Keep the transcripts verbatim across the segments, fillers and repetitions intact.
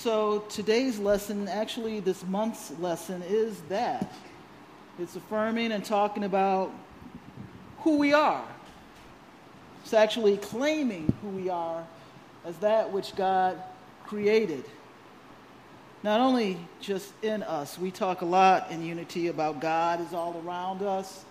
So today's lesson, actually this month's lesson, is that. It's affirming and talking about who we are. It's actually claiming who we are as that which God created. Not only just in us. We talk a lot in Unity about God is all around us.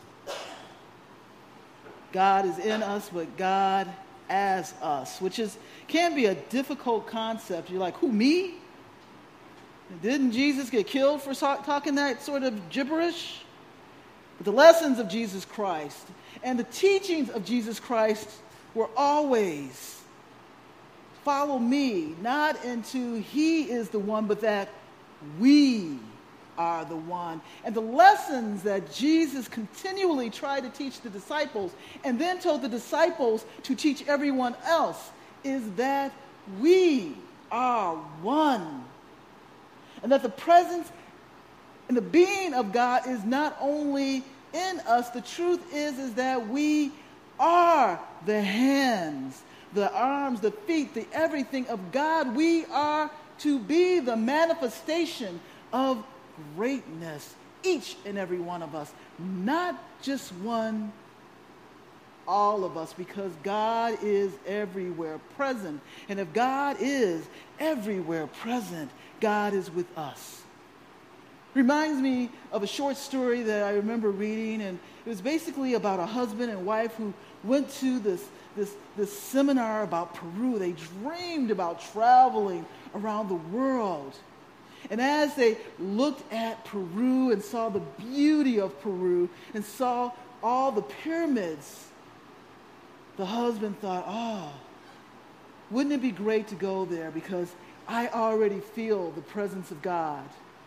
God is in us, but God as us, which is can be a difficult concept. You're like, who, me? Didn't Jesus get killed for talking that sort of gibberish? But the lessons of Jesus Christ and the teachings of Jesus Christ were always follow me, not into he is the one, but that we are the one. And the lessons that Jesus continually tried to teach the disciples and then told the disciples to teach everyone else is that we are one. And that the presence and the being of God is not only in us. The truth is, is that we are the hands, the arms, the feet, the everything of God. We are to be the manifestation of greatness, each and every one of us. Not just one, all of us, because God is everywhere present. And if God is everywhere present, God is with us. Reminds me of a short story that I remember reading, and it was basically about a husband and wife who went to this, this, this seminar about Peru. They dreamed about traveling around the world. And as they looked at Peru and saw the beauty of Peru and saw all the pyramids, the husband thought, oh, wouldn't it be great to go there because I already feel the presence of God.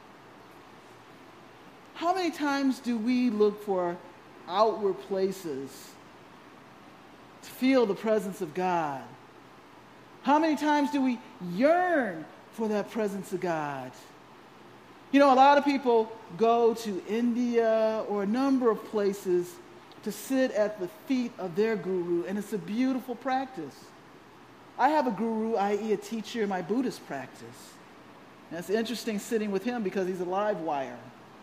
How many times do we look for outward places to feel the presence of God? How many times do we yearn for that presence of God? You know, a lot of people go to India or a number of places to sit at the feet of their guru, and it's a beautiful practice. I have a guru, that is a teacher in my Buddhist practice. And it's interesting sitting with him because he's a live wire.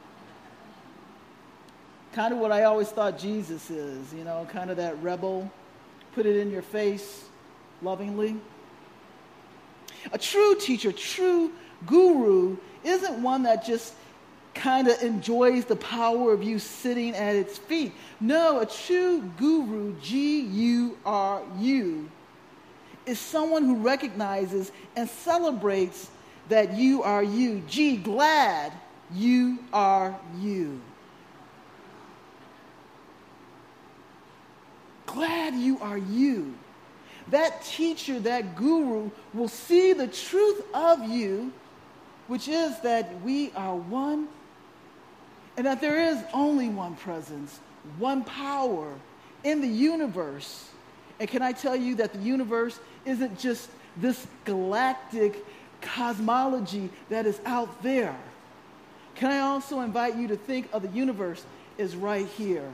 Kind of what I always thought Jesus is, you know, kind of that rebel, put it in your face lovingly. A true teacher, true guru, isn't one that just kind of enjoys the power of you sitting at its feet. No, a true guru, G U R U, is someone who recognizes and celebrates that you are you. G, glad you are you. Glad you are you. That teacher, that guru, will see the truth of you, which is that we are one, and that there is only one presence, one power in the universe. And can I tell you that the universe isn't just this galactic cosmology that is out there? Can I also invite you to think of the universe as right here?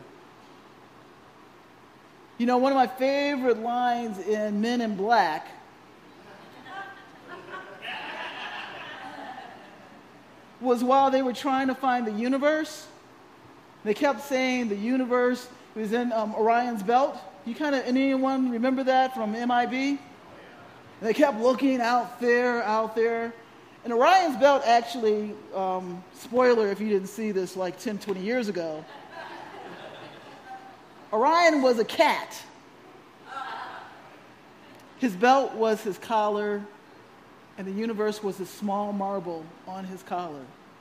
You know, one of my favorite lines in Men in Black was while they were trying to find the universe, they kept saying the universe was in um, Orion's belt. You kind of, anyone remember that from M I B? And they kept looking out there, out there. And Orion's belt actually, um, spoiler if you didn't see this like ten, twenty years ago, Orion was a cat. His belt was his collar, and the universe was a small marble on his collar.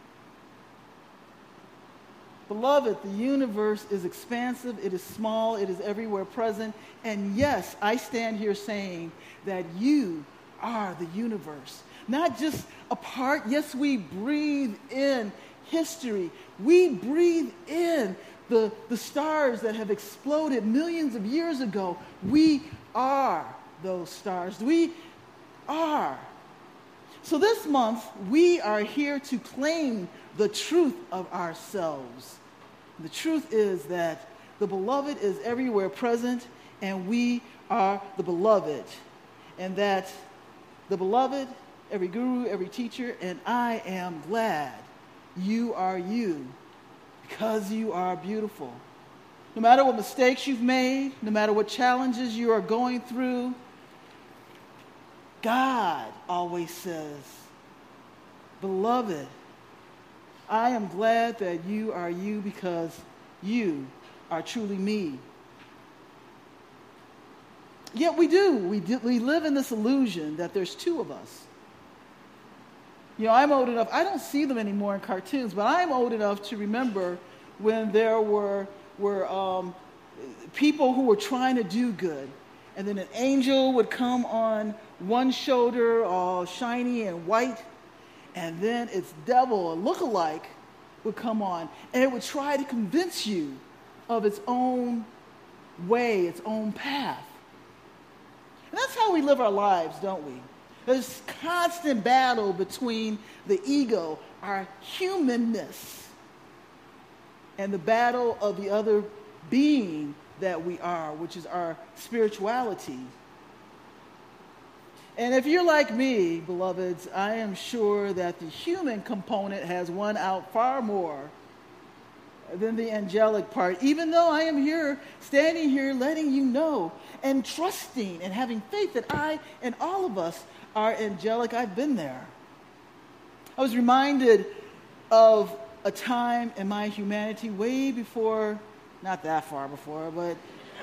Beloved, the universe is expansive, it is small, it is everywhere present, and yes, I stand here saying that you are the universe. Not just a part, yes, we breathe in history. We breathe in The, the stars that have exploded millions of years ago. We are those stars. We are. So this month, we are here to claim the truth of ourselves. The truth is that the beloved is everywhere present, and we are the beloved. And that the beloved every guru, every teacher, and I am glad you are you because you are beautiful. No matter what mistakes you've made, no matter what challenges you are going through, God always says, beloved, I am glad that you are you because you are truly me. Yet we do. We do, we live in this illusion that there's two of us. You know, I'm old enough, I don't see them anymore in cartoons, but I'm old enough to remember when there were, were um, people who were trying to do good. And then an angel would come on one shoulder, all shiny and white, and then its devil, a lookalike, would come on, and it would try to convince you of its own way, its own path. And that's how we live our lives, don't we? There's constant battle between the ego, our humanness, and the battle of the other being that we are, which is our spirituality. And if you're like me, beloveds, I am sure that the human component has won out far more than the angelic part, even though I am here, standing here, letting you know and trusting and having faith that I and all of us are angelic. I've been there. I was reminded of a time in my humanity way before, not that far before, but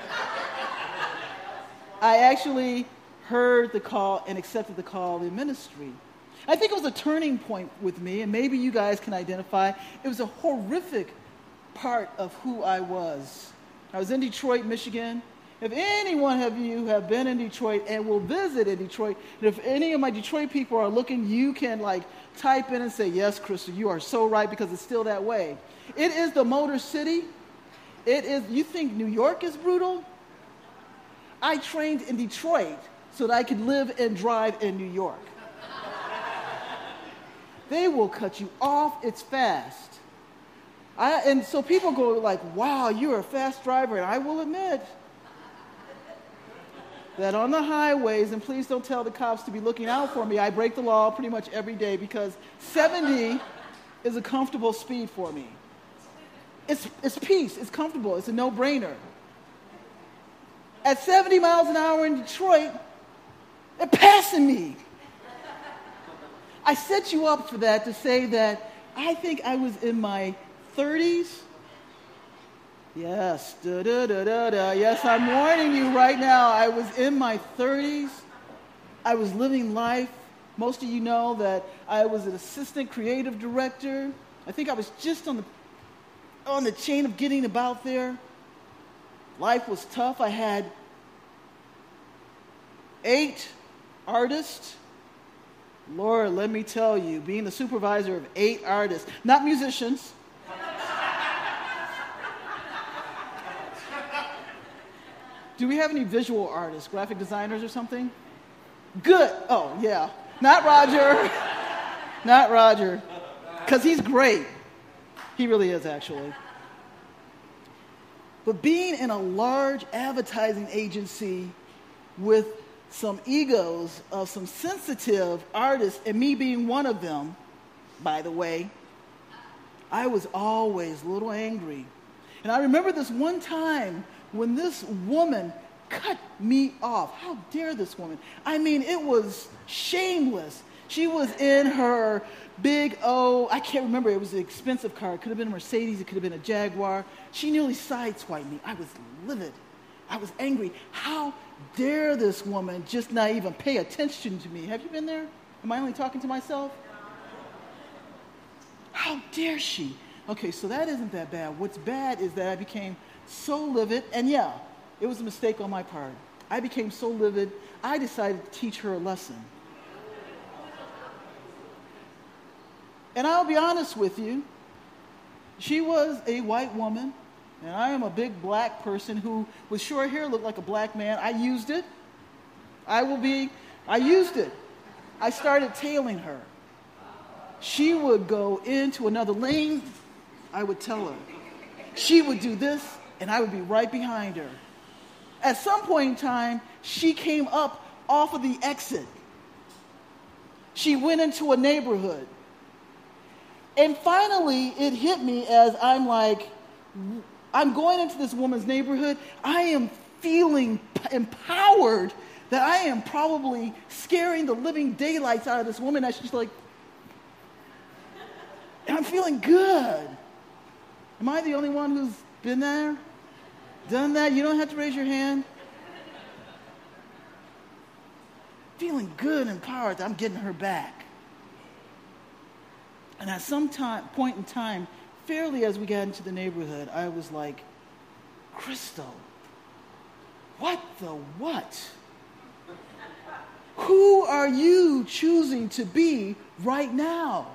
I actually heard the call and accepted the call in ministry. I think it was a turning point with me, and maybe you guys can identify. It was a horrific part of who I was. I was in Detroit, Michigan. If anyone of you have been in Detroit and will visit in Detroit, and if any of my Detroit people are looking, you can like type in and say, yes, Crystal, you are so right, because it's still that way. It is the Motor City. It is, you think New York is brutal? I trained in Detroit so that I could live and drive in New York. They will cut you off. It's fast. I, and so people go like, wow, you're a fast driver. And I will admit that on the highways, and please don't tell the cops to be looking out for me, I break the law pretty much every day because seventy is a comfortable speed for me. It's, it's peace. It's comfortable. It's a no-brainer. At seventy miles an hour in Detroit, they're passing me. I set you up for that to say that I think I was in my thirties. Yes, da da da da da. Yes, I'm warning you right now. I was in my thirties. I was living life. Most of you know that I was an assistant creative director. I think I was just on the on the chain of getting about there. Life was tough. I had eight artists. Lord, let me tell you, being the supervisor of eight artists, not musicians. Do we have any visual artists, graphic designers or something? Good. Oh, yeah. Not Roger. Not Roger. Because he's great. He really is, actually. But being in a large advertising agency with some egos of some sensitive artists, and me being one of them, by the way, I was always a little angry. And I remember this one time when this woman cut me off. How dare this woman? I mean, it was shameless. She was in her big O, I can't remember, it was an expensive car. It could have been a Mercedes, it could have been a Jaguar. She nearly sideswiped me. I was livid. I was angry. How dare this woman just not even pay attention to me? Have you been there? Am I only talking to myself? How dare she? Okay, so that isn't that bad. What's bad is that I became so livid, and yeah, it was a mistake on my part. I became so livid, I decided to teach her a lesson. And I'll be honest with you, she was a white woman, and I am a big black person who, with short hair, looked like a black man. I used it. I will be, I used it. I started tailing her. She would go into another lane, I would tell her. She would do this, and I would be right behind her. At some point in time, she came up off of the exit. She went into a neighborhood. And finally, it hit me as I'm like, I'm going into this woman's neighborhood. I am feeling empowered that I am probably scaring the living daylights out of this woman as she's like, and I'm feeling good. Am I the only one who's been there? Done that? You don't have to raise your hand. Feeling good and empowered that I'm getting her back. And at some time, point in time, fairly as we got into the neighborhood, I was like, Crystal, what the what? Who are you choosing to be right now?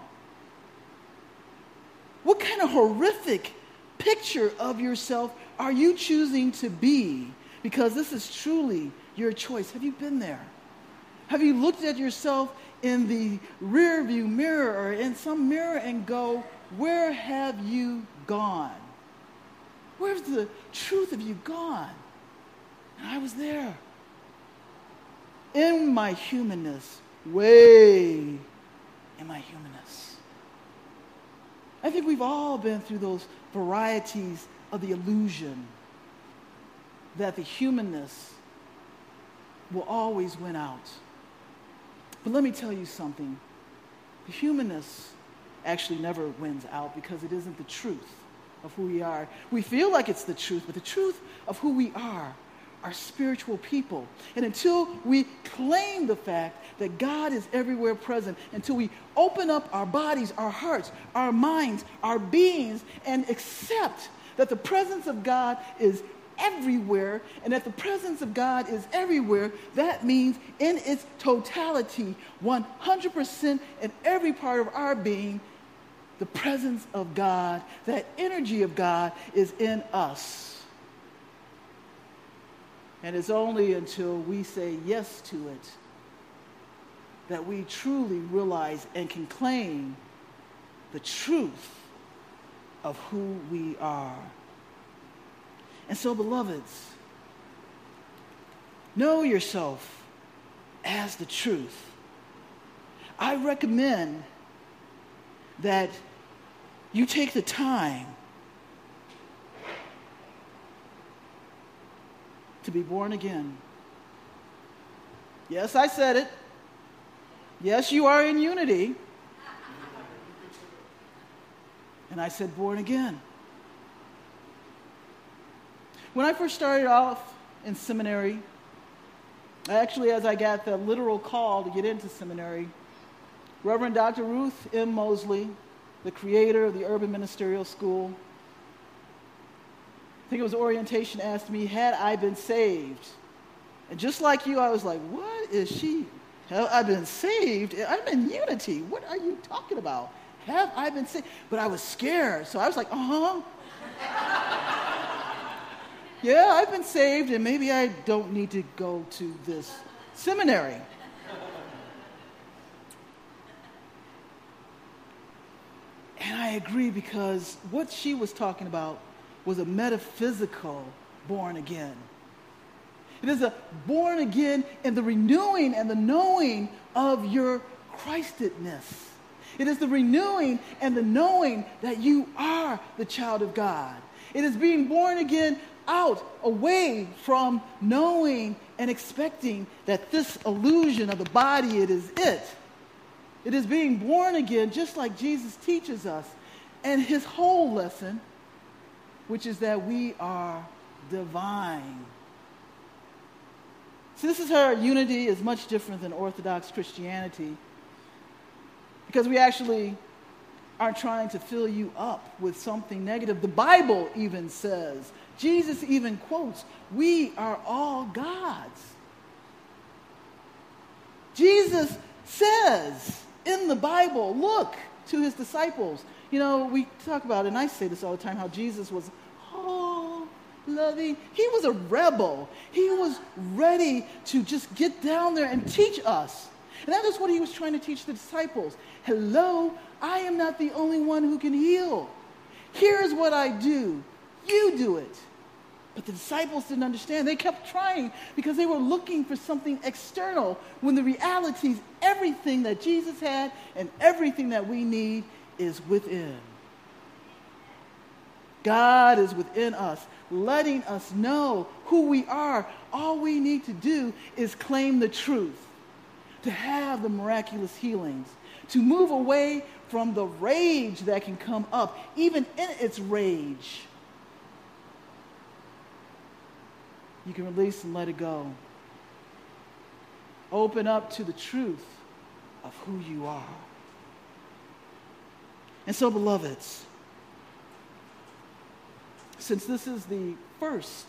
What kind of horrific picture of yourself are you choosing to be? Because this is truly your choice. Have you been there? Have you looked at yourself in the rear view mirror or in some mirror and go, where have you gone? Where's the truth of you gone? And I was there. In my humanness, way in my humanness. I think we've all been through those varieties of the illusion that the humanness will always win out. But let me tell you something. The humanness actually never wins out because it isn't the truth of who we are. We feel like it's the truth, but the truth of who we are are spiritual people. And until we claim the fact that God is everywhere present, until we open up our bodies, our hearts, our minds, our beings, and accept that the presence of God is everywhere, and that the presence of God is everywhere, that means in its totality, one hundred percent in every part of our being, the presence of God, that energy of God is in us. And it's only until we say yes to it that we truly realize and can claim the truth of who we are. And so, beloveds, know yourself as the truth. I recommend that you take the time to be born again. Yes, I said it. Yes, you are in unity. And I said born again. When I first started off in seminary, actually as I got the literal call to get into seminary, Reverend Doctor Ruth M. Mosley, the creator of the Urban Ministerial School, I think it was orientation, asked me, had I been saved? And just like you, I was like, what is she? Have I been saved? I'm in unity. What are you talking about? Have I been saved? But I was scared, so I was like, uh-huh. Yeah, I've been saved, and maybe I don't need to go to this seminary. And I agree, because what she was talking about was a metaphysical born again. It is a born again in the renewing and the knowing of your Christedness. It is the renewing and the knowing that you are the child of God. It is being born again out, away from knowing and expecting that this illusion of the body, it is it. It is being born again just like Jesus teaches us. And his whole lesson, which is that we are divine. See, this is how unity is much different than Orthodox Christianity, because we actually aren't trying to fill you up with something negative. The Bible even says, Jesus even quotes, we are all God's. Jesus says in the Bible, look to his disciples. You know, we talk about, and I say this all the time, how Jesus was, oh, loving. He was a rebel. He was ready to just get down there and teach us. And that is what he was trying to teach the disciples. Hello, I am not the only one who can heal. Here's what I do. You do it. But the disciples didn't understand. They kept trying because they were looking for something external when the reality is everything that Jesus had and everything that we need is within. God is within us, letting us know who we are. All we need to do is claim the truth, to have the miraculous healings, to move away from the rage that can come up, even in its rage. You can release and let it go. Open up to the truth of who you are. And so, beloveds, since this is the first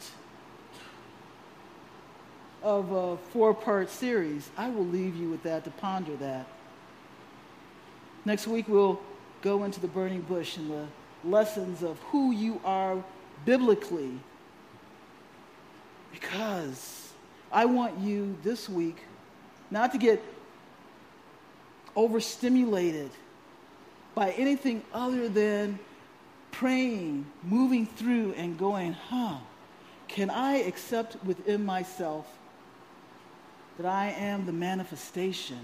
of a four-part series, I will leave you with that to ponder that. Next week, we'll go into the burning bush and the lessons of who you are biblically. Because I want you this week not to get overstimulated by anything other than praying, moving through and going, huh, can I accept within myself that I am the manifestation?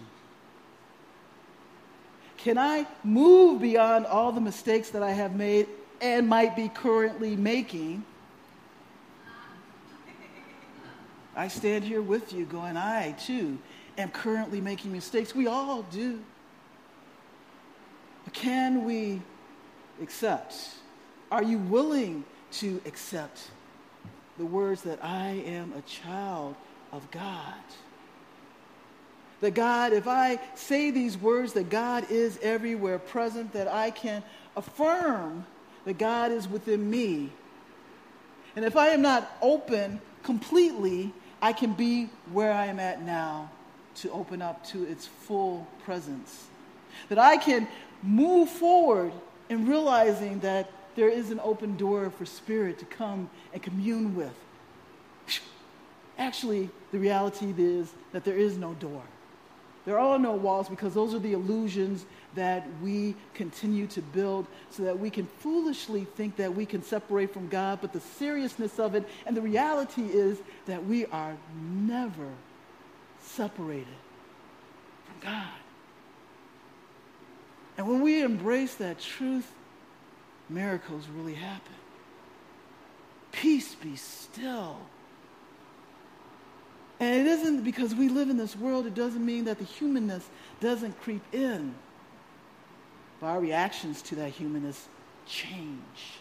Can I move beyond all the mistakes that I have made and might be currently making? I stand here with you going, I too am currently making mistakes. We all do. But can we accept? Are you willing to accept the words that I am a child of God? That God, if I say these words, that God is everywhere present, that I can affirm that God is within me. And if I am not open completely, I can be where I am at now to open up to its full presence. That I can move forward in realizing that there is an open door for Spirit to come and commune with. Actually, the reality is that there is no door. There are no walls because those are the illusions that we continue to build so that we can foolishly think that we can separate from God, but the seriousness of it and the reality is that we are never separated from God. And when we embrace that truth, miracles really happen. Peace be still. And it isn't because we live in this world, it doesn't mean that the humanness doesn't creep in. But our reactions to that humanness change.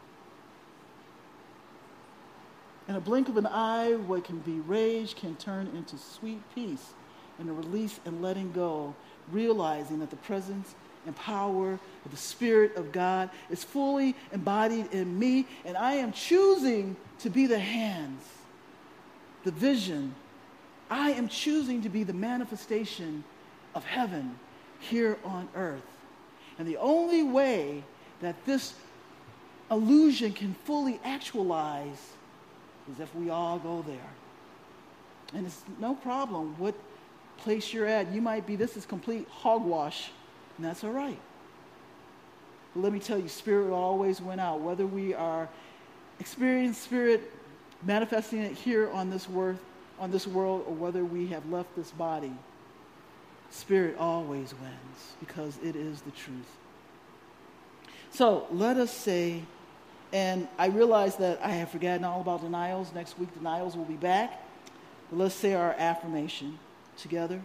In a blink of an eye, what can be rage can turn into sweet peace and a release and letting go, realizing that the presence and power of the Spirit of God is fully embodied in me, and I am choosing to be the hands, the vision. I am choosing to be the manifestation of heaven here on earth. And the only way that this illusion can fully actualize is if we all go there. And it's no problem what place you're at. You might be, this is complete hogwash, and that's all right. But let me tell you, Spirit will always win out. Whether we are experiencing Spirit, manifesting it here on this world, on this world, or whether we have left this body, Spirit always wins because it is the truth. So let us say, and I realize that I have forgotten all about denials. Next week, denials will be back. But let's say our affirmation together.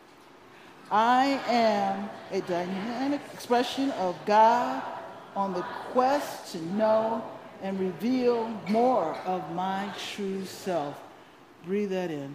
I am a dynamic expression of God on the quest to know and reveal more of my true self. Breathe that in.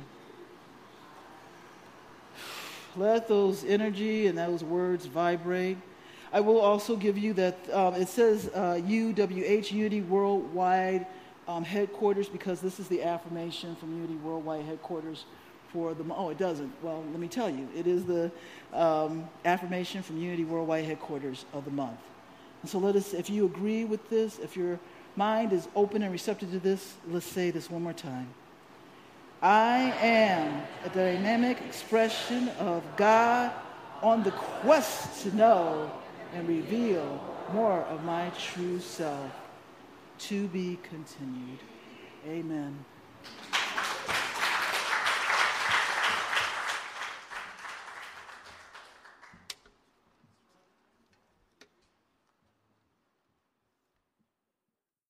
Let those energy and those words vibrate. I will also give you that, um, it says uh, U W H, Unity Worldwide um, Headquarters, because this is the affirmation from Unity Worldwide Headquarters for the, oh, it doesn't. Well, let me tell you. It is the um, affirmation from Unity Worldwide Headquarters of the month. And so let us, if you agree with this, if your mind is open and receptive to this, let's say this one more time. I am a dynamic expression of God on the quest to know and reveal more of my true self. To be continued. Amen.